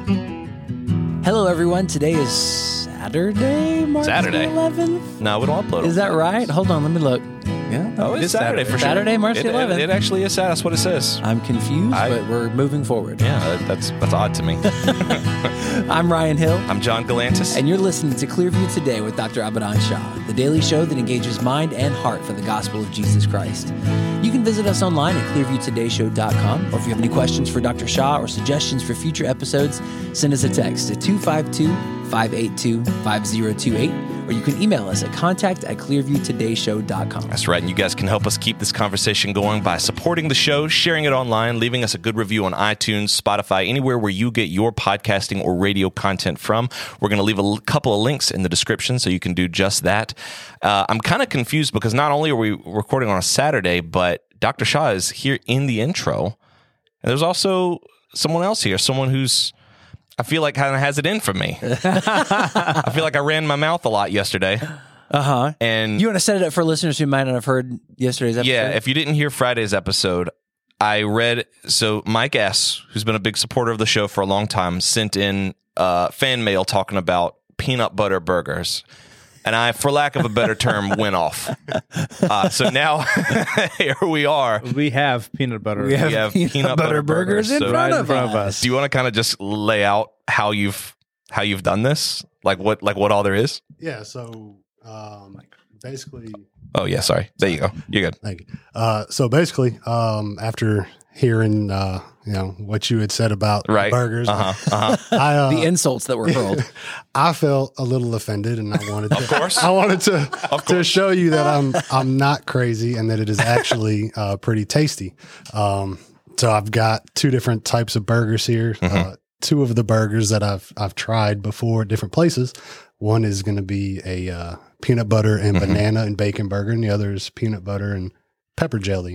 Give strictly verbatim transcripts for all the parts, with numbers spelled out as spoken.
Hello, everyone. Today is Saturday, March Saturday. eleventh. No, we don't upload. Is that right? Hold on, let me look. Yeah. Oh, it's Saturday, for sure. Saturday, March It- it- eleventh. It, actually is. That's what it says. I'm confused, I- but we're moving forward. Yeah, that- that's that's odd to me. I'm Ryan Hill, I'm John Galantis. and you're listening to Clearview Today with Doctor Abadan Shah, the daily show that engages mind and heart for the gospel of Jesus Christ. You can visit us online at clearview today show dot com, or if you have any questions for Doctor Shah or suggestions for future episodes, send us a text to two five two, five eight two, five zero two eight, or you can email us at contact at clearview today show dot com. That's right, and you guys can help us keep this conversation going by supporting the show, sharing it online, leaving us a good review on iTunes, Spotify, anywhere where you get your podcasting or radio content from. We're going to leave a l- couple of links in the description so you can do just that. Uh, I'm kind of confused because not only are we recording on a Saturday, but Doctor Shah is here in the intro, and there's also someone else here, someone who's I feel like kind of has it in for me. I feel like I ran my mouth a lot yesterday. Uh-huh. And You want to set it up for listeners who might not have heard yesterday's episode? yeah, if you didn't hear Friday's episode, I read, so Mike S., who's been a big supporter of the show for a long time, sent in uh, fan mail talking about peanut butter burgers. And I, for lack of a better term, went off. Uh, so now here we are. We have peanut butter. We have, We have peanut, peanut butter, butter burgers, burgers, in so- front, Right in of, front of us. us. Do you want to kind of just lay out how you've how you've done this? Like what like what all there is? Yeah, so um, basically, Oh yeah, sorry. There you go. You're good. thank you. Uh, so basically, um, after hearing uh, you know what you had said about Right. burgers, Uh huh. Uh huh. I uh, The insults that were hurled. I felt a little offended, and I wanted to, Of course. I wanted to to show you that I'm I'm not crazy and that it is actually uh, pretty tasty. Um, so I've got two different types of burgers here. Uh, two of the burgers that I've I've tried before at different places. One is going to be a uh, peanut butter and banana and bacon burger, and the other is peanut butter and pepper jelly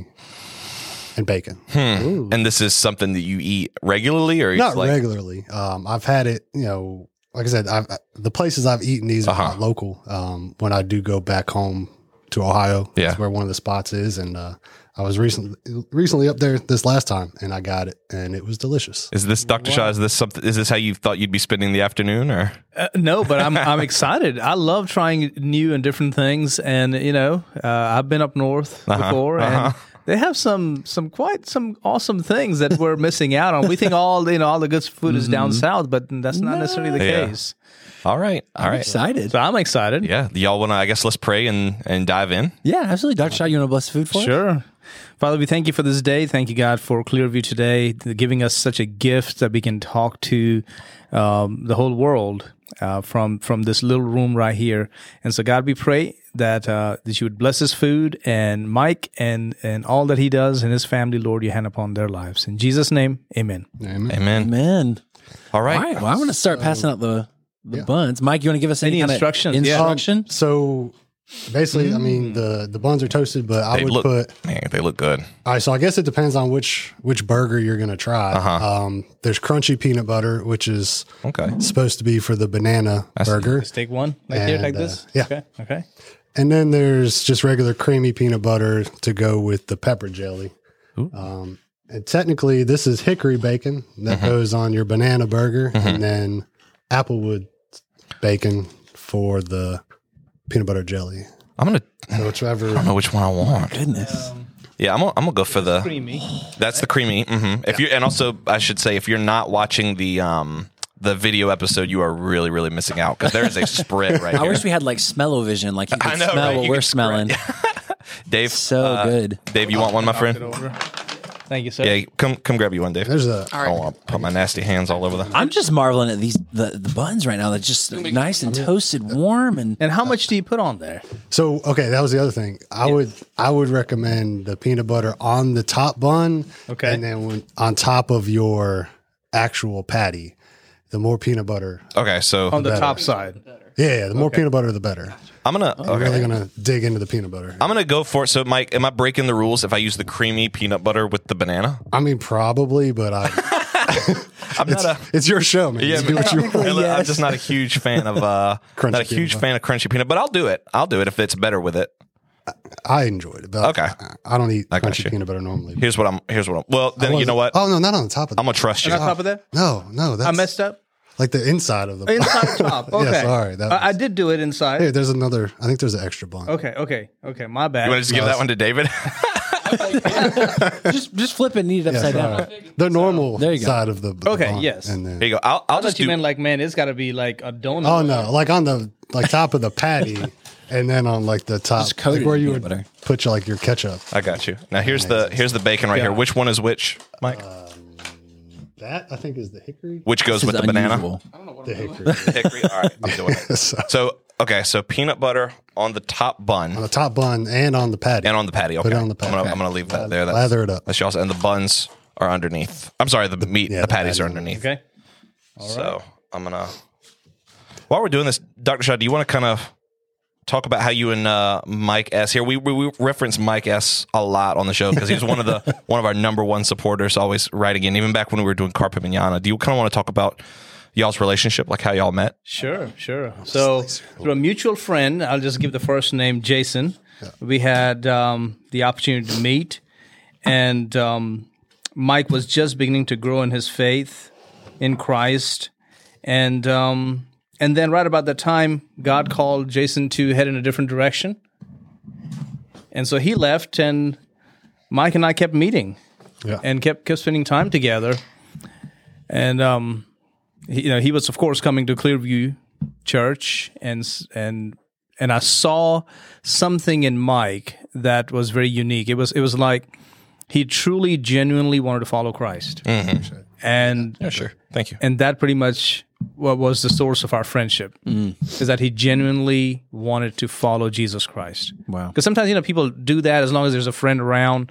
and bacon. Hmm. And this is something that you eat regularly, or Not it's like, regularly. Um, I've had it, you know, like I said, I've, the places I've eaten these are Uh-huh. not local. Um, when I do go back home to Ohio, Yeah. that's where one of the spots is. And uh, I was recently recently up there this last time, and I got it, and it was delicious. Is this Doctor Shah? Is this something? Is this how you thought you'd be spending the afternoon, or Uh, no, but I'm I'm excited. I love trying new and different things, and you know, uh, I've been up north Uh-huh, before, uh-huh. and they have some some quite some awesome things that we're missing out on. We think all you know all the good food is down south, but that's not necessarily the Yeah. case. all right, all I'm right, excited. So I'm excited. yeah. Y'all want to? I guess let's pray and and dive in. Yeah, absolutely. Doctor Shah, you want to bless the food for us? Sure. Father, we thank you for this day. Thank you, God, for Clearview Today, giving us such a gift that we can talk to um, the whole world uh, from from this little room right here. And so, God, we pray that uh, that you would bless his food and Mike and and all that he does and his family, Lord, your hand upon their lives. In Jesus' name, amen. Amen. Amen. Amen. All right. All right. Well, I'm going to start passing out the, the yeah. buns. Mike, you want to give us any, Any kind of instructions? Yeah. Instruction? So basically, I mean, the, the buns are toasted, but I They would look, put, man, they look good. all right, so I guess it depends on which which burger you're going to try. Uh-huh. Um, there's crunchy peanut butter, which is Okay. supposed to be for the banana burger. Let's take one like here, And, like uh, this. yeah. Okay. Okay. And then there's just regular creamy peanut butter to go with the pepper jelly. Ooh. Um, and technically, this is hickory bacon that goes on your banana burger, and then applewood bacon for the peanut butter jelly. I'm gonna. So whichever. I don't know which one I want. Goodness. Yeah, I'm gonna, I'm gonna go for the. Creamy. That's the creamy. hmm If you and also I should say if you're not watching the um the video episode, you are really really missing out because there is a spread right I here. wish we had like smell-o-vision, like you I could know, smell right? what You we're could spread. smelling. Dave, So uh, good. Dave, you want one, my Knock it friend? over. Thank you, sir. Yeah, come come grab you one, Dave. There's a. I don't want to put my nasty hands all over the. I'm just marveling at these the, the buns right now. They're just nice and toasted, warm, and And how much do you put on there? So okay, that was the other thing. I would I would recommend the peanut butter on the top bun, Okay. and then when, on top of your actual patty. The more peanut butter, Okay, so On the better. top side. yeah, yeah the more peanut butter, the better. I'm gonna. I'm Okay. really gonna dig into the peanut butter. I'm gonna go for it. So, Mike, am I breaking the rules if I use the creamy peanut butter with the banana? I mean, probably, but I. I'm it's, not a. it's your show, man. Yeah, You do what you but- want. I'm Yes. just not a huge fan of uh, Crunchy not a peanut huge butter. fan of crunchy peanut, but I'll do it. I'll do it if it's better with it. I enjoyed it, but Okay. I, I don't eat I got crunchy you. peanut butter normally. Here's what I'm. Here's what I'm. Well, then you know what? Oh no, not on the top of. I'm gonna trust you. And on top of that, No, no, that's I messed up. like the inside of the. Inside the top. Okay. Yeah, sorry. That I, I was- did do it inside. Here, there's another. I think there's an extra bun. Okay, okay, okay. My bad. You want to just give that one to David? just just flip it and eat it Yeah, upside down. sorry. The normal There you go. side of the. the Okay, bun, yes. And then, There you go. I'll, I'll I just thought you do. meant like, man, it's got to be like a donut. oh no, like on the like top of the patty, and then on like the top, Just coated like where in you peanut would butter. put your like your ketchup. I got you. Now here's the here's the bacon right here. Which one is which, Mike? That I think is the hickory. Which goes This with is the banana? unusual. The hickory. The hickory. All right, I'm doing it. So, So okay, so peanut butter on the top bun on the top bun and on the patty. and on the patty. Okay, Put it on the I'm patty. gonna, I'm gonna leave that there. That's, Lather it up. That's y'all's, and the buns are underneath. I'm sorry, the meat, yeah, the the patties patties are are underneath. Okay. So I'm gonna. While we're doing this, Doctor Shaw, do you want to kind of talk about how you and uh, Mike S here? We, we we reference Mike S a lot on the show because he was one of the one of our number one supporters, always writing in, even back when we were doing Carpe Manana. Do you kind of want to talk about y'all's relationship, like how y'all met? Sure, sure. So through a mutual friend, I'll just give the first name, Jason. We had um, the opportunity to meet, and um, Mike was just beginning to grow in his faith in Christ, and um, and then right about that time, God called Jason to head in a different direction, and so he left, and Mike and I kept meeting, Yeah. and kept kept spending time together, and um, he, you know, he was of course coming to Clearview Church, and s- and and I saw something in Mike that was very unique. It was it was like he truly, genuinely wanted to follow Christ, and Yeah, sure. Thank you. and that pretty much what was the source of our friendship is that he genuinely wanted to follow Jesus Christ. Wow. Because sometimes you know people do that as long as there's a friend around,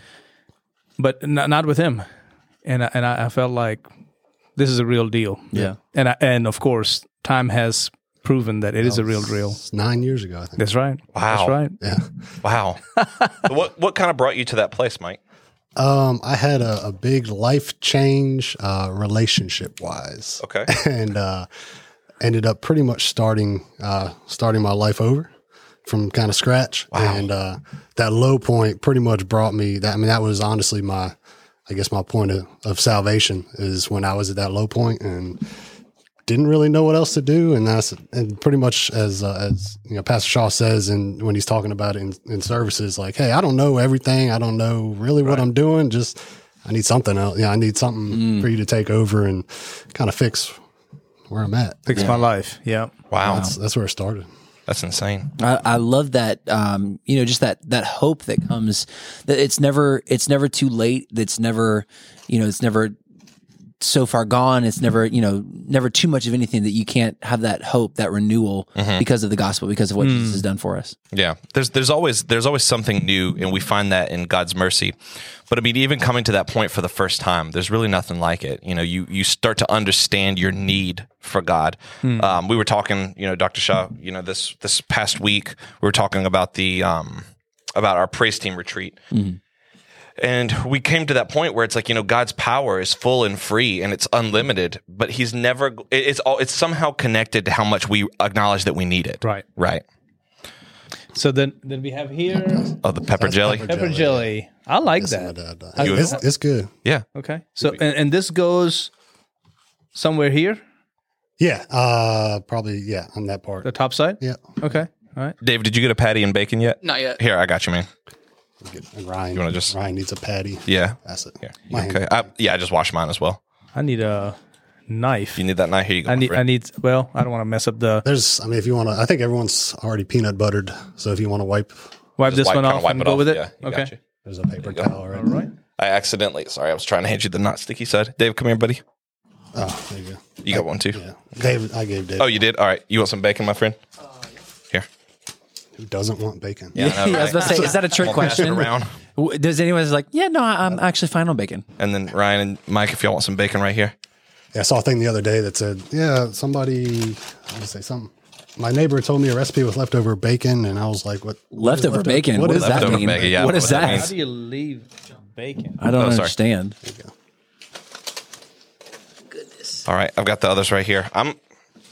but not, not with him. And I, and I, I felt like this is a real deal. Yeah. And I, and of course, time has proven that it is a real deal. It's nine years ago, I think. That's right. Wow. That's right. Yeah. Wow. So what what kind of brought you to that place, Mike? Um, I had a, a big life change, uh, relationship wise. Okay. And, uh, ended up pretty much starting, uh, starting my life over from kind of scratch. Wow. And, uh, that low point pretty much brought me that. I mean, that was honestly my, I guess my point of, of salvation is when I was at that low point and didn't really know what else to do. And that's, and pretty much as, uh, as, you know, Pastor Shaw says, and when he's talking about it in, in services, like, hey, I don't know everything. I don't know really what I'm doing. Just, I need something else. Yeah. I need something for you to take over and kind of fix where I'm at. Fix my life. Yeah. Wow. That's, that's where it started. That's insane. I, I love that. Um, you know, just that that hope that comes. That it's never it's never too late. It's never, you know, it's never so far gone. It's never, you know, never too much of anything that you can't have that hope, that renewal because of the gospel, because of what Jesus has done for us. Yeah, there's there's always there's always something new, and we find that in God's mercy. But I mean, even coming to that point for the first time, there's really nothing like it. You know, you you start to understand your need for God. Um, we were talking, you know, Doctor Shaw, you know, this this past week we were talking about the um, about our praise team retreat. And we came to that point where it's like, you know, God's power is full and free and it's unlimited, but he's never, it- it's all, it's somehow connected to how much we acknowledge that we need it. Right. Right. So then, then we have here Oh, the pepper jelly. pepper pepper jelly. I like That's that. what I did. Hey, You- it's, it's good. Yeah. Okay. So and, and this goes somewhere here, Yeah. Uh, probably, yeah, on that part. the top side. Yeah. Okay. All right. Dave, did you get a patty and bacon yet? Not yet. Here, I got you, man. And Ryan, You wanna just- Ryan needs a patty. Yeah. That's it. Here. My hand. Okay. I, yeah, I just washed mine as well. I need a knife. You need that knife? Here you go. I my need. I friend. need. Well, I don't want to mess up the. There's, I mean, if you want to, I think everyone's already peanut buttered. So if you want to wipe, Wipe Just this wipe- one kinda off wipe and it go off. with it. Yeah, you Okay. got you. there's a paper towel right All right. I accidentally, sorry, I was trying to hand you the not sticky side. Dave, come here, buddy. Oh, there you go. You got one too. Yeah. David, I gave David. Oh, you did? All right. You want some bacon, my friend? Here. Who doesn't want bacon? Yeah, I know, I was right? about to say, is that a trick I'll pass it question? around. W- Does anyone's like, yeah, no, I- I'm actually fine on bacon. And then Ryan and Mike, if y'all want some bacon right here. Yeah, I saw a thing the other day that said, yeah, somebody, I want to say something. My neighbor told me a recipe with leftover bacon, and I was like, what? what is Leftover bacon. What, What does is that leftover mean? bacon? Yeah, what what is that that? means. How do you leave bacon? I don't Oh, sorry. understand. All right. I've got the others right here. I'm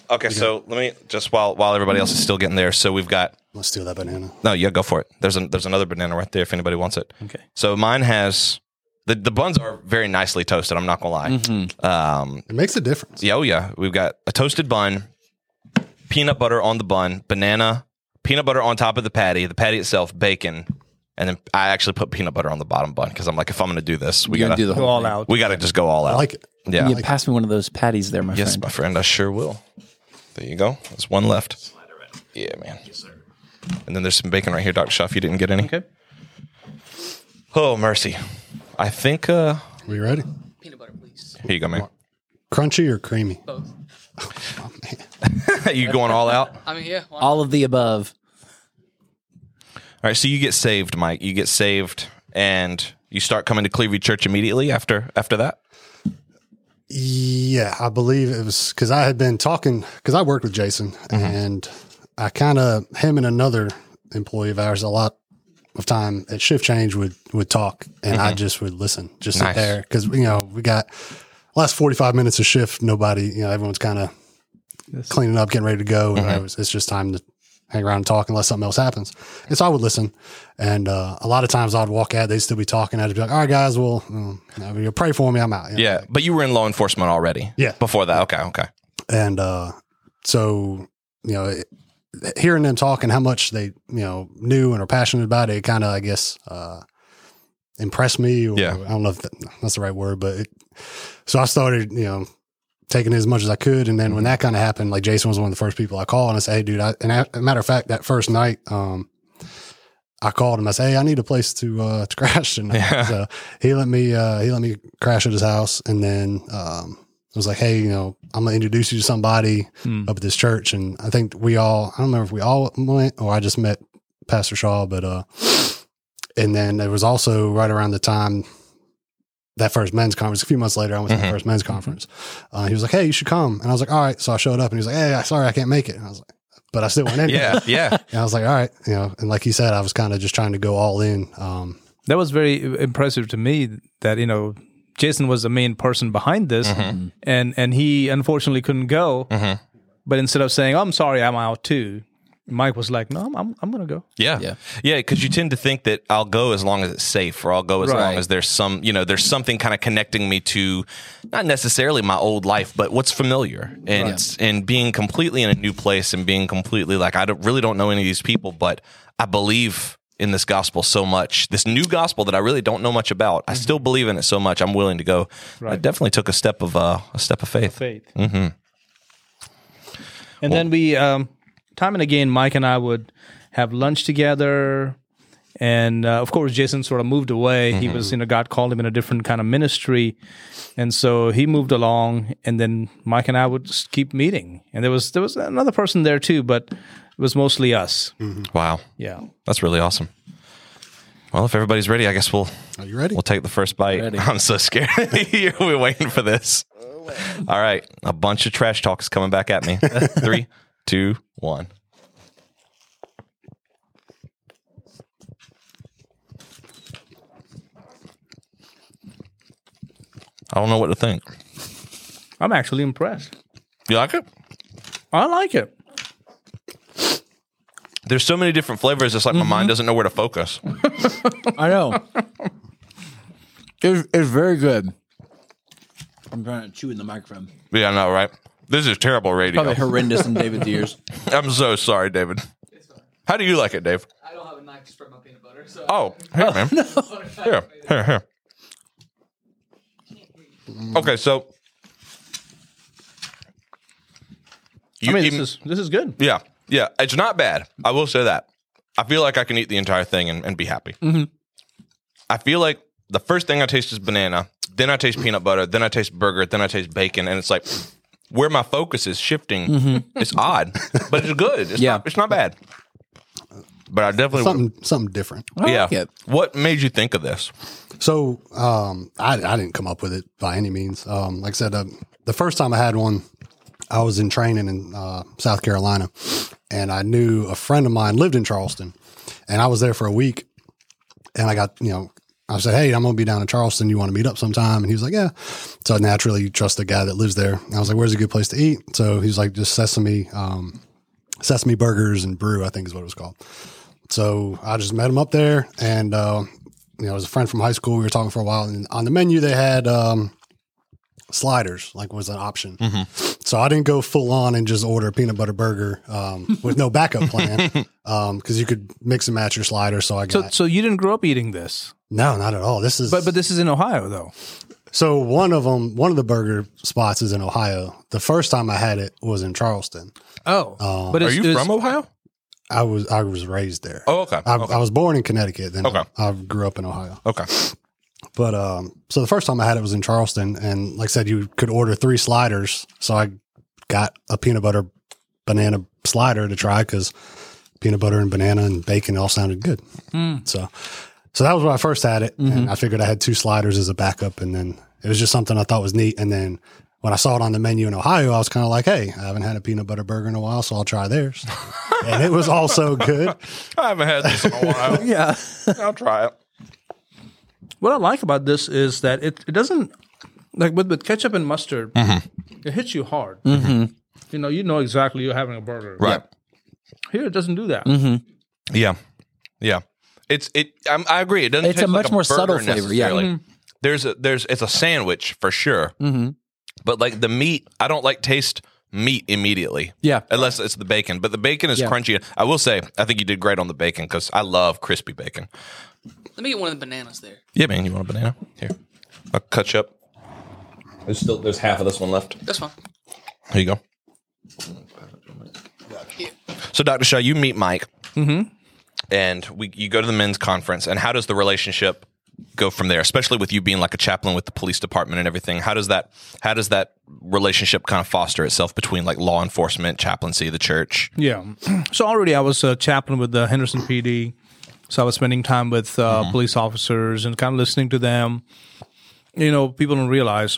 Okay, so let me just while while everybody else is still getting there. So we've got. Let's steal that banana. No, yeah, go for it. There's a, there's another banana right there if anybody wants it. Okay. So mine has the the buns are very nicely toasted. I'm not gonna lie. Mm-hmm. Um, It makes a difference. yeah, oh yeah, we've got a toasted bun, peanut butter on the bun, banana, peanut butter on top of the patty, the patty itself, bacon, and then I actually put peanut butter on the bottom bun because I'm like, if I'm gonna do this, we You're gotta gonna do the Go whole all thing. out. we gotta just go all out. I like it. yeah. You pass me one of those patties there, my Yes, friend. my friend, I sure will. There you go. There's one left. Yeah, man. Yes, sir. And then there's some bacon right here, Doctor Shaw, if you didn't get any. Okay. Oh, mercy. I think, uh, Are you ready? Peanut butter, please. here you go, man. Crunchy or creamy? Both. Oh, man. You going all out? I mean, yeah. Why not? All of the above. All right, so you get saved, Mike. You get saved, and you start coming to Clearview Church immediately after after that? Yeah, I believe it was because I had been talking because I worked with Jason and I kind of him and another employee of ours a lot of time at shift change would would talk and I just would listen, just Nice. sit there because you know we got last forty-five minutes of shift. Nobody, you know, everyone's kind of cleaning up, getting ready to go, and it was, it's just time to hang around and talk unless something else happens. And so I would listen, and uh, a lot of times I'd walk out, they'd still be talking. I'd be like, "All right, guys, well, um, you know, you'll pray for me. I'm out." You know? Yeah, but you were in law enforcement already. Yeah. Before that. Okay, okay. And uh, so, you know, it, hearing them talk and how much they, you know, knew and are passionate about it, it kind of, I guess, uh, impressed me. Or, Yeah. I don't know if that, that's the right word, but it, so I started, you know, taking it as much as I could. And then when that kind of happened, like Jason was one of the first people I called and I said, "Hey, dude," I, and as a matter of fact, that first night, um, I called him. I said, "Hey, I need a place to uh, to crash tonight." Yeah. So he let me uh, he let me crash at his house, and then um, I was like, "Hey, you know, I'm gonna introduce you to somebody Hmm. up at this church." And I think we all I don't remember if we all went or I just met Pastor Shaw, but uh, and then there was also right around the time that first men's conference. A few months later, I went to Mhm. the first men's conference. Uh, he was like, "Hey, you should come," and I was like, "All right." So I showed up, and he was like, "Hey, sorry, I can't make it." And I was like, "But I still went in." Yeah, yeah. And I was like, all right, you know, and like he said, I was kind of just trying to go all in. Um, That was very impressive to me that, you know, Jason was the main person behind this Mm-hmm. and, and he unfortunately couldn't go. Mhm. But instead of saying, "Oh, I'm sorry, I'm out too," Mike was like, "No, I'm, I'm, I'm going to go." Yeah. Yeah. Yeah. Because you tend to think that I'll go as long as it's safe, or I'll go as long Right. as there's some, you know, there's something kind of connecting me to not necessarily my old life, but what's familiar. And it's, and being completely in a new place and being completely like, I don't, really don't know any of these people, but I believe in this gospel so much, this new gospel that I really don't know much about. I still believe in it so much. I'm willing to go. I Right. definitely took a step of, uh, a step of faith. Faith. Mm-hmm. And then we, um, time and again, Mike and I would have lunch together. And uh, of course, Jason sort of moved away. He was, you know, God called him in a different kind of ministry. And so he moved along. And then Mike and I would just keep meeting. And there was there was another person there too, but it was mostly us. Wow. Yeah. That's really awesome. Well, if everybody's ready, I guess we'll are you ready? we'll take the first bite. Ready. I'm so scared. We're waiting for this. All right, a bunch of trash talk is coming back at me. Three, two, one. I don't know what to think. I'm actually impressed. You like it? I like it. There's so many different flavors. It's like my mind doesn't know where to focus. I know. It's, it's very good. I'm trying to chew in the microphone. Yeah, I know, right? This is terrible radio. Probably horrendous in David's ears. I'm so sorry, David. How do you like it, Dave? I don't have a knife to spread my peanut butter, so. Oh, here, man. Here, here, here. Okay, so you I mean, even- this is this is good. yeah, yeah, it's not bad. I will say that. I feel like I can eat the entire thing and, and be happy. Mm-hmm. I feel like the first thing I taste is banana, then I taste peanut butter, then I taste burger, then I taste bacon, and it's like where my focus is shifting. Mm-hmm. It's odd, but it's good. It's Yeah. not, it's not bad. But I definitely something something different. I yeah. like it. What made you think of this? So um, I, I didn't come up with it by any means. Um, like I said, uh, the first time I had one, I was in training in uh, South Carolina, and I knew a friend of mine lived in Charleston, and I was there for a week, and I got, you know, I said, hey, I'm going to be down in Charleston. You want to meet up sometime? And he was like, yeah. So naturally, you trust the guy that lives there. And I was like, where's a good place to eat? So he's like, just Sesame, um, Sesame Burgers and Brew, I think is what it was called. So I just met him up there. And, uh, you know, it was a friend from high school. We were talking for a while. And on the menu, they had um, sliders, like was an option. Mm-hmm. So I didn't go full on and just order a peanut butter burger um, with no backup plan because um, you could mix and match your sliders. So I got. So, so you didn't grow up eating this? No, not at all. This is, but but this is in Ohio, though. So one of them, one of the burger spots is in Ohio. The first time I had it was in Charleston. Oh, um, but are it's, you it's, from Ohio? I was I was raised there. Oh, okay. I, okay. I was born in Connecticut. Then Okay. I, I grew up in Ohio. Okay. But um, so the first time I had it was in Charleston, and like I said, you could order three sliders. So I got a peanut butter banana slider to try because peanut butter and banana and bacon all sounded good. Mm. So. So that was when I first had it, mm-hmm. and I figured I had two sliders as a backup, and then it was just something I thought was neat. And then when I saw it on the menu in Ohio, I was kind of like, hey, I haven't had a peanut butter burger in a while, so I'll try theirs. And it was also good. I haven't had this in a while. Yeah. I'll try it. What I like about this is that it, it doesn't, like with, with ketchup and mustard, mm-hmm. it hits you hard. Mm-hmm. You know, you know exactly you're having a burger. Right. Here, it doesn't do that. Mm-hmm. Yeah. Yeah. It's it. I'm, I agree. It doesn't. It's taste a much like more a subtle flavor. Yeah. Mm-hmm. There's a there's it's a sandwich for sure. Mm-hmm. But like the meat, I don't like taste meat immediately. Yeah. Unless it's the bacon, but the bacon is yeah. crunchy. I will say, I think you did great on the bacon because I love crispy bacon. Let me get one of the bananas there. Yeah, man. You want a banana? Here, I'll cut you up. There's still there's half of this one left. That's fine. Here you go. So, Doctor Shaw, you meet Mike. Mm-hmm. And we, you go to the men's conference, and how does the relationship go from there? Especially with you being like a chaplain with the police department and everything. How does that how does that relationship kind of foster itself between like law enforcement, chaplaincy, the church? Yeah. So already I was a chaplain with the Henderson P D, so I was spending time with uh, mm-hmm. police officers and kind of listening to them. You know, people don't realize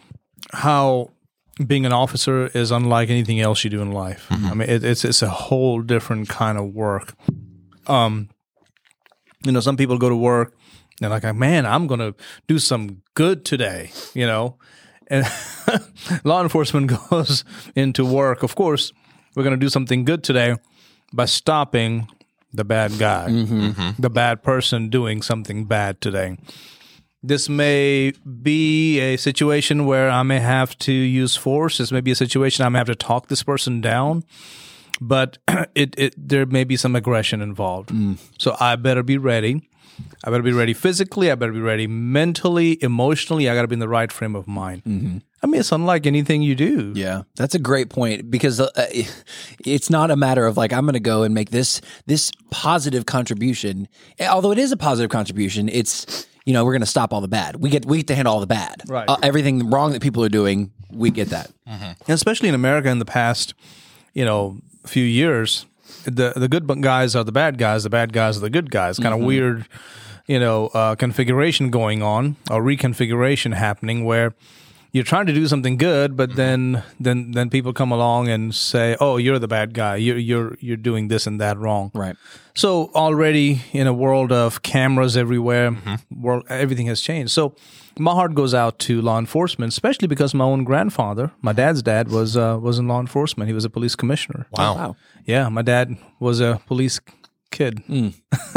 how being an officer is unlike anything else you do in life. Mm-hmm. I mean, it, it's it's a whole different kind of work. Um, you know, some people go to work and like, man, I'm going to do some good today, you know, and law enforcement goes into work. Of course, we're going to do something good today by stopping the bad guy, mm-hmm. the bad person doing something bad today. This may be a situation where I may have to use force. This may be a situation I may have to talk this person down. But it, it there may be some aggression involved. Mm. So I better be ready. I better be ready physically. I better be ready mentally, emotionally. I got to be in the right frame of mind. Mm-hmm. I mean, it's unlike anything you do. Yeah, that's a great point because uh, it's not a matter of like, I'm going to go and make this this positive contribution. Although it is a positive contribution, it's, you know, we're going to stop all the bad. We get we get to handle all the bad. Right. Uh, everything wrong that people are doing, we get that. Mm-hmm. And especially in America in the past, you know, few years, the the good guys are the bad guys, the bad guys are the good guys. Kind of mm-hmm. weird, you know, uh, configuration going on, or reconfiguration happening where you're trying to do something good, but then then then people come along and say, "Oh, you're the bad guy. You're you're you're doing this and that wrong." Right. So already in a world of cameras everywhere, mm-hmm. world everything has changed. So my heart goes out to law enforcement, especially because my own grandfather, my dad's dad, was uh, was in law enforcement. He was a police commissioner. Wow. wow. Yeah, my dad was a police kid. Mm.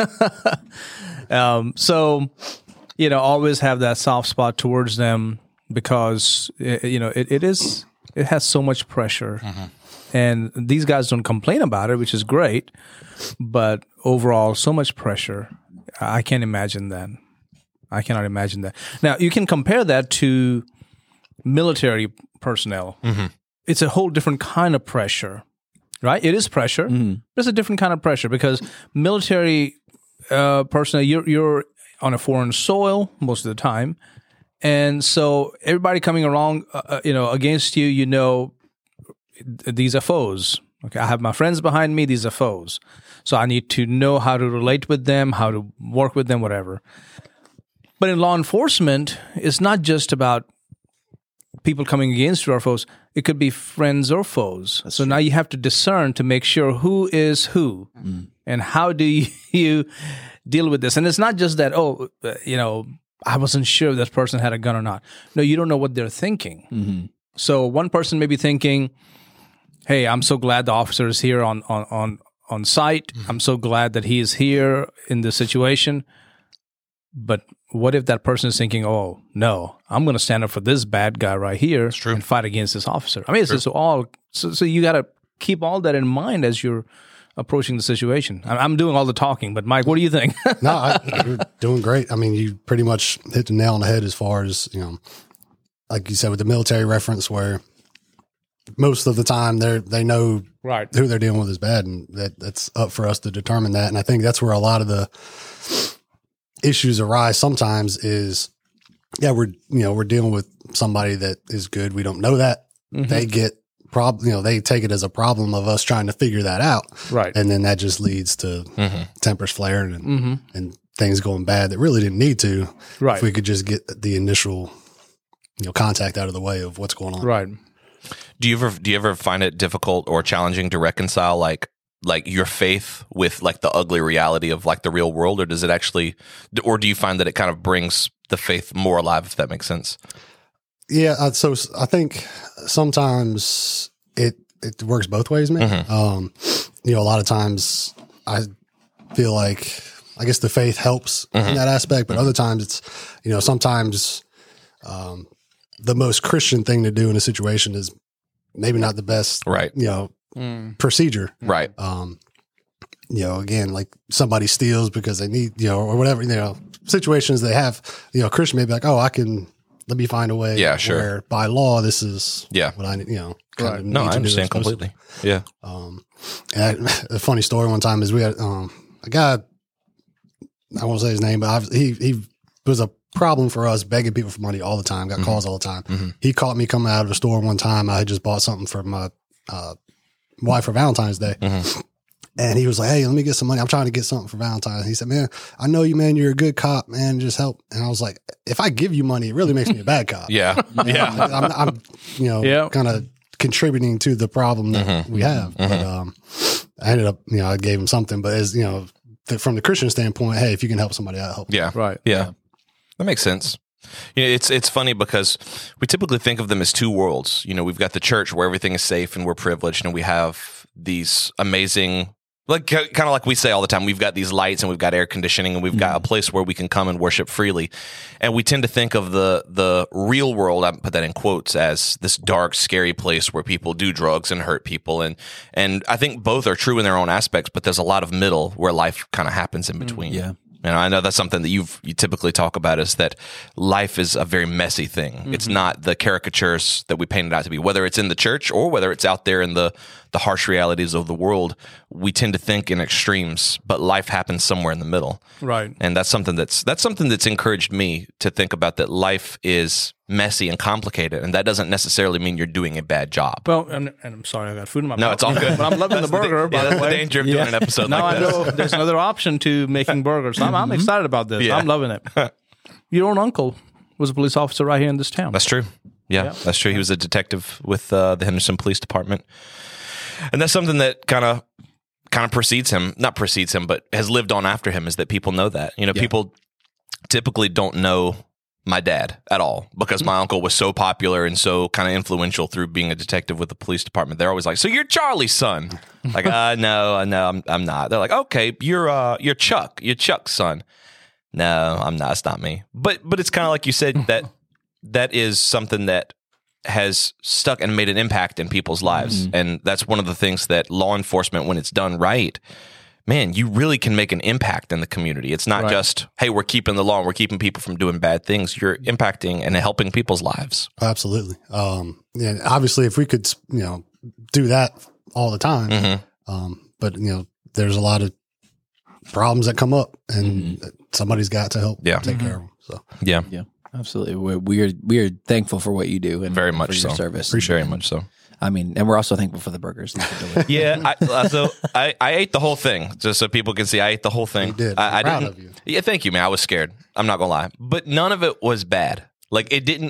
um, so, you know, always have that soft spot towards them because, you know, it, it is, it has so much pressure. Mm-hmm. And these guys don't complain about it, which is great. But overall, so much pressure. I can't imagine that. I cannot imagine that. Now, you can compare that to military personnel. Mm-hmm. It's a whole different kind of pressure, right? It is pressure, mm-hmm. but it's a different kind of pressure because military uh, personnel, you're, you're on a foreign soil most of the time. And so everybody coming along, uh, you know, against you, you know, these are foes. Okay, I have my friends behind me. These are foes. So I need to know how to relate with them, how to work with them, whatever. But in law enforcement, it's not just about people coming against you are foes. It could be friends or foes. That's so true. Now you have to discern to make sure who is who, mm. and how do you, you deal with this. And it's not just that, oh, uh, you know, I wasn't sure if that person had a gun or not. No, you don't know what they're thinking. Mm-hmm. So one person may be thinking, hey, I'm so glad the officer is here on on on, on site. Mm-hmm. I'm so glad that he is here in this situation. But what if that person is thinking, oh, no, I'm going to stand up for this bad guy right here and fight against this officer? I mean, it's just all, so, so you got to keep all that in mind as you're approaching the situation. I'm doing all the talking, but Mike, what do you think? No, I, you're doing great. I mean, you pretty much hit the nail on the head as far as, you know, like you said, with the military reference, where most of the time they they know right. who they're dealing with is bad, and that that's up for us to determine that. And I think that's where a lot of the issues arise sometimes is, yeah, we're, you know, we're dealing with somebody that is good. We don't know that. Mm-hmm. They get prob, you know, they take it as a problem of us trying to figure that out. Right. And then that just leads to mm-hmm. tempers flaring and, mm-hmm. and things going bad that really didn't need to. Right. If we could just get the initial, you know, contact out of the way of what's going on. Right. Do you ever, do you ever find it difficult or challenging to reconcile like, like your faith with like the ugly reality of like the real world, or does it actually, or do you find that it kind of brings the faith more alive, if that makes sense? Yeah. Uh, so I think sometimes it, it works both ways, man. Mm-hmm. Um, you know, a lot of times I feel like, I guess the faith helps mm-hmm. in that aspect, but mm-hmm. other times it's, you know, sometimes, um, the most Christian thing to do in a situation is maybe not the best, right? You know, Mm. procedure. Right. Um, you know, again, like somebody steals because they need, you know, or whatever, you know, situations they have, you know, a Christian may be like, oh, I can, let me find a way. Yeah, sure. Where by law, this is yeah. what I, you know, kind right. of no, I understand completely. Yeah. Um, and I, a funny story one time is we had, um, a guy, I won't say his name, but I've, he, he was a problem for us begging people for money all the time, got mm-hmm. calls all the time. Mm-hmm. He caught me coming out of the store one time. I had just bought something for my, uh, wife for Valentine's Day. Mm-hmm. And he was like, hey, let me get some money. I'm trying to get something for Valentine's. He said, man, I know you, man. You're a good cop, man. Just help. And I was like, if I give you money, it really makes me a bad cop. yeah. You know, yeah. I'm, I'm, you know, yep. kind of contributing to the problem that mm-hmm. we have. Mm-hmm. But um, I ended up, you know, I gave him something. But as, you know, th- from the Christian standpoint, hey, if you can help somebody out, help. Yeah. Right. Yeah. yeah. That makes sense. You know, it's it's funny because we typically think of them as two worlds. You know, we've got the church where everything is safe and we're privileged, and we have these amazing, like kind of like we say all the time, we've got these lights and we've got air conditioning and we've got a place where we can come and worship freely. And we tend to think of the the real world, I put that in quotes, as this dark, scary place where people do drugs and hurt people. And and I think both are true in their own aspects, but there's a lot of middle where life kind of happens in between. Yeah. And I know that's something that you've you typically talk about, is that life is a very messy thing. Mm-hmm. It's not the caricatures that we paint it out to be, whether it's in the church or whether it's out there in the, the harsh realities of the world. We tend to think in extremes, but life happens somewhere in the middle. Right. And that's something that's that's something that's encouraged me to think about, that life is messy and complicated, and that doesn't necessarily mean you're doing a bad job. Well, and, and I'm sorry, I got food in my mouth. No, it's all good. But I'm loving the burger. The, by yeah, the that's way. the danger of doing yeah. an episode now like I this. know there's another option to making burgers. I'm, I'm excited about this. Yeah. I'm loving it. Your own uncle was a police officer right here in this town. That's true. Yeah, yeah. that's true. He was a detective with uh, the Henderson Police Department, and that's something that kind of kind of precedes him. Not precedes him, but has lived on after him. Is that people know that? You know, Yeah. people typically don't know my dad at all, because my uncle was so popular and so kind of influential through being a detective with the police department. They're always like, "So you're Charlie's son?" Like, uh, no, no, I'm, I'm not. They're like, "Okay, you're uh, you're Chuck, you're Chuck's son." No, I'm not. It's not me. But but it's kind of like you said, that that is something that has stuck and made an impact in people's lives, mm-hmm. and that's one of the things that law enforcement, when it's done right, man, you really can make an impact in the community. It's not right. just, hey, we're keeping the law and we're keeping people from doing bad things. You're impacting and helping people's lives. Absolutely. Um, and obviously, if we could, you know, do that all the time, Mm-hmm. um, but you know, there's a lot of problems that come up, and Mm-hmm. somebody's got to help Yeah. take Mm-hmm. care of them. So Yeah, Yeah, absolutely. We're we are we are thankful for what you do and very for much your so. service. Appreciate very much so. I mean, and we're also thankful for the burgers. These are delicious. Yeah, I, uh, so I, I ate the whole thing, just so people can see. I ate the whole thing. You did. I, I I'm proud didn't, of you. Yeah, thank you, man. I was scared. I'm not gonna lie, but none of it was bad. Like, it didn't.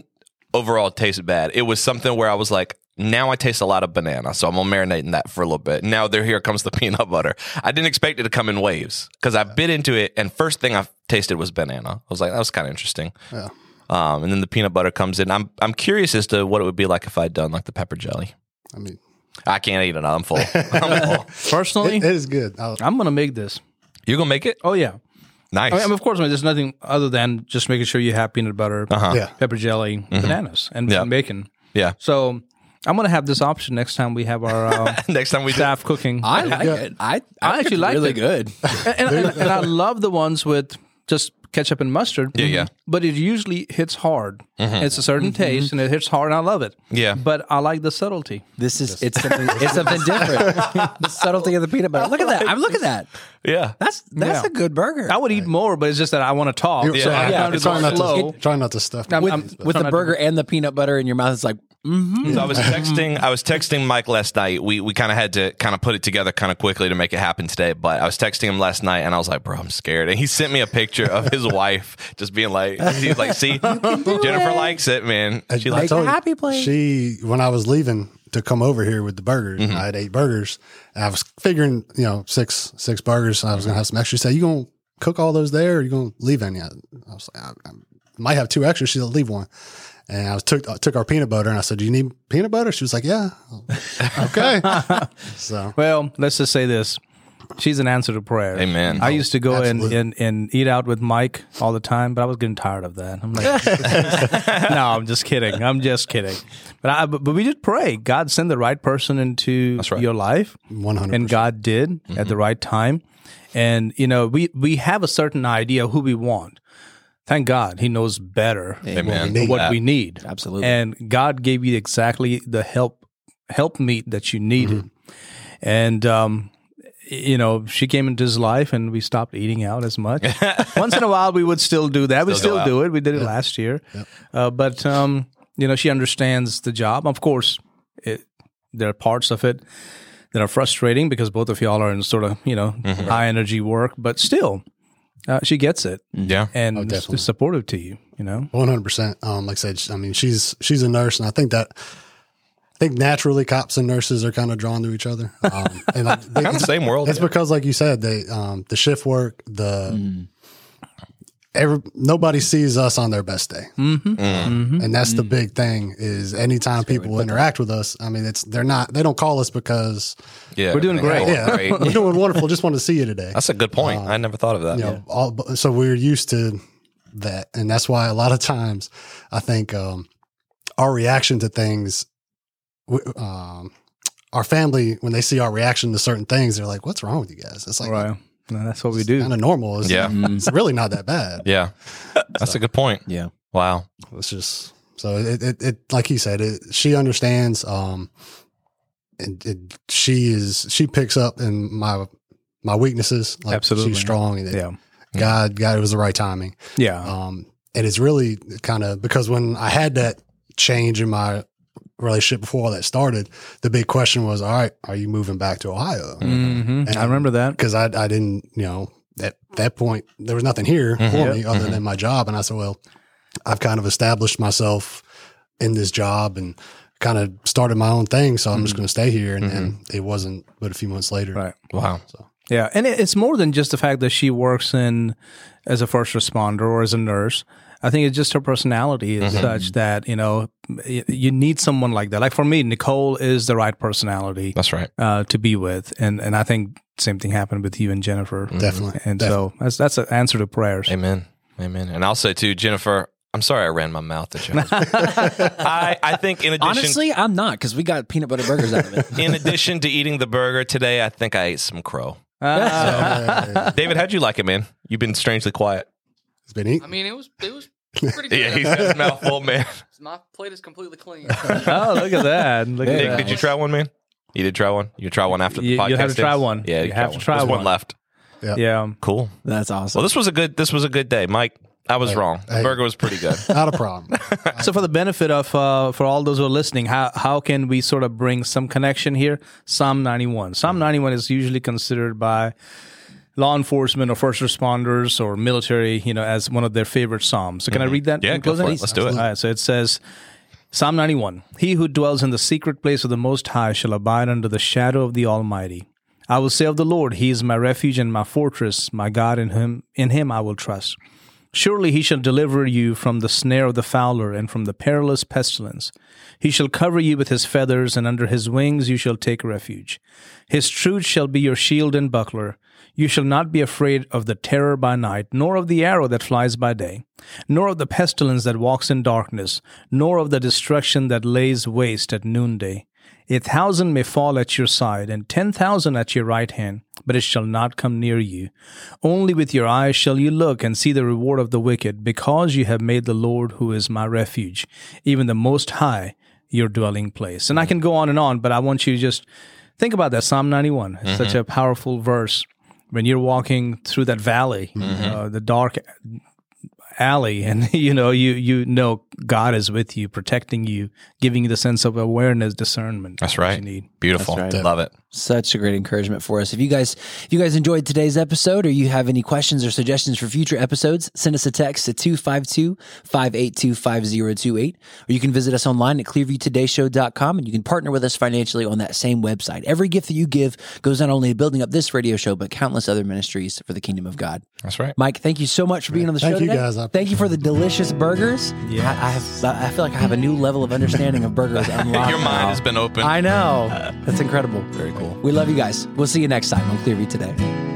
overall it tasted bad. It was something where I was like, now I taste a lot of banana, so I'm gonna marinate in that for a little bit. Now there, here comes the peanut butter. I didn't expect it to come in waves because I bit into it, and first thing I tasted was banana. I was like, that was kind of interesting. Yeah. Um, and then the peanut butter comes in. I'm I'm curious as to what it would be like if I'd done like the pepper jelly. I mean, I can't eat it. I'm full. I'm full. Personally, it, it is good. I'll, I'm gonna make this. You're gonna make it? Oh yeah. Nice. I mean, of course, I mean, there's nothing other than just making sure you have peanut butter, Uh-huh. yeah. pepper jelly, bananas, and, Yeah. and bacon. Yeah. So I'm gonna have this option next time we have our uh, Next time we do. staff cooking. I like Yeah. it. I, I actually like really it. good. and, and, and I love the ones with just ketchup and mustard. Yeah, yeah. But it usually hits hard. It's a certain taste, and it hits hard, and I love it. Yeah. But I like the subtlety. This is it's something it's something different. The subtlety of the peanut butter. Look at that. I'm look at that. Yeah. That's that's Yeah. a good burger. I would eat more, but it's just that I want to talk. You're- So yeah, I yeah. found it try not slow. to try not to stuff. I'm- my I'm- face, but- With Try the not to- burger and the peanut butter in your mouth, it's like So I was texting. I was texting Mike last night. We we kind of had to kind of put it together kind of quickly to make it happen today. But I was texting him last night, and I was like, "Bro, I'm scared." And he sent me a picture of his wife just being like, "He's like, see, Jennifer likes it, man." She I likes told a you, happy place. She, when I was leaving to come over here with the burgers, Mm-hmm. I had eight burgers. And I was figuring, you know, six six burgers. I was gonna have some extra. She said, "You gonna cook all those there, or are you gonna leave any?" I was like, I, I might have two extra. She said, "Leave one." And I was took I took our peanut butter, and I said, "Do you need peanut butter?" She was like, "Yeah." Okay. So Well, let's just say this. She's an answer to prayer. Amen. I used to go and, Absolutely. and, and eat out with Mike all the time, but I was getting tired of that. I'm like, no, I'm just kidding. I'm just kidding. But I, but, but we did pray. God sent the right person into That's right. your life, one hundred and percent. God did at the right time. And you know, we we have a certain idea of who we want. Thank God, He knows better Amen. need. what That. we need. Absolutely. And God gave you exactly the help help meet that you needed. Mm-hmm. And um, you know, she came into his life, and we stopped eating out as much. Once in a while, we would still do that. we Still go still do it. We did it last year. Uh, but um, you know, she understands the job. Of course, it, there are parts of it that are frustrating because both of y'all are in sort of you know Mm-hmm. high energy work. But still, uh, she gets it Yeah. and Oh, is definitely. supportive to you. You know. One hundred percent. Um, like I said, I mean, she's she's a nurse, and I think that I think naturally cops and nurses are kind of drawn to each other. Um, and like, they, Kind of same world. it's because, like you said, they um, the shift work, the every nobody sees us on their best day, Mm-hmm. Um, and that's the big thing. Is anytime people interact with us, I mean, it's they're not they don't call us because Yeah. We're doing great. yeah, Great. we're doing wonderful. Just want to see you today. That's a good point. I never thought of that. You know, all, so we're used to that, and that's why a lot of times I think um, our reaction to things, w- um, our family, when they see our reaction to certain things, they're like, "What's wrong with you guys?" It's like Right. No, that's what we do. kind of normal. It's, Yeah. it's really not that bad. Yeah. That's a good point. yeah. Wow. It's just so it, it, it like he said, it, she understands. Um, and it, she is she picks up in my my weaknesses. Like Absolutely. she's strong, and it, Yeah. God, God, it was the right timing. Yeah. Um, and it's really kind of because when I had that change in my relationship before all that started, the big question was, all right, are you moving back to Ohio? hmm I remember that. Because I, I didn't, you know, at that point, there was nothing here for me other than my job. And I said, well, I've kind of established myself in this job and kind of started my own thing. So I'm just going to stay here. And then it wasn't but a few months later. Right. Wow. Yeah. And it, it's more than just the fact that she works in as a first responder or as a nurse. I think it's just her personality is such that, you know, y- you need someone like that. Like for me, Nicole is the right personality That's right. uh, to be with. And and I think same thing happened with you and Jennifer. Definitely. And Definitely. so that's that's an answer to prayers. Amen. Amen. And I'll say too, Jennifer, I'm sorry I ran my mouth at you. I, I think in addition Honestly, I'm not because we got peanut butter burgers out of it. in addition to eating the burger today, I think I ate some crow. Uh, David, how'd you like it, man? You've been strangely quiet. It's been eating. I mean, it was it was pretty good. Yeah, he's got his mouth full, man. My plate is completely clean. oh, look at that. Look at Nick, that. did you try one, man? You did try one? You try one after the You- podcast? you'll have to try ends? one. Yeah, You have to try There's one one. left. Yeah. Cool. That's awesome. Well, this was a good this was a good day. Mike, I was wrong. The hey. burger was pretty good. Not a problem. So, for the benefit of uh, for all those who are listening, how how can we sort of bring some connection here? Psalm ninety-one. Psalm ninety-one is usually considered by law enforcement or first responders or military, you know, as one of their favorite psalms. So, can I read that? Yeah, in go closing? for it. Let's do it. All right. So it says, Psalm ninety-one. He who dwells in the secret place of the Most High shall abide under the shadow of the Almighty. I will say of the Lord, He is my refuge and my fortress, my God, in Him, in Him I will trust. Surely He shall deliver you from the snare of the fowler and from the perilous pestilence. He shall cover you with His feathers, and under His wings you shall take refuge. His truth shall be your shield and buckler. You shall not be afraid of the terror by night, nor of the arrow that flies by day, nor of the pestilence that walks in darkness, nor of the destruction that lays waste at noonday. A thousand may fall at your side, and ten thousand at your right hand, but it shall not come near you. Only with your eyes shall you look and see the reward of the wicked, because you have made the Lord, who is my refuge, even the Most High, your dwelling place. And I can go on and on, but I want you to just think about that. Psalm ninety-one. It's mm-hmm. such a powerful verse. When you're walking through that valley, mm-hmm. uh, the dark alley, and you know you you know God is with you, protecting you, giving you the sense of awareness, discernment. That's right. You need. Beautiful. That's right. Love it. Such a great encouragement for us. If you guys, if you guys enjoyed today's episode, or you have any questions or suggestions for future episodes, send us a text to two five two, five eight two, five zero two eight, or you can visit us online at clearview today show dot com, and you can partner with us financially on that same website. Every gift that you give goes not only to building up this radio show, but countless other ministries for the kingdom of God. That's right. Mike, thank you so much for being on the thank show you today. guys. I Thank you for the delicious burgers. Yeah. I, I have. I feel like I have a new level of understanding of burgers unlocked. Your mind now. has been opened. I know. That's incredible. Very cool. We love you guys. We'll see you next time on Clearview Today.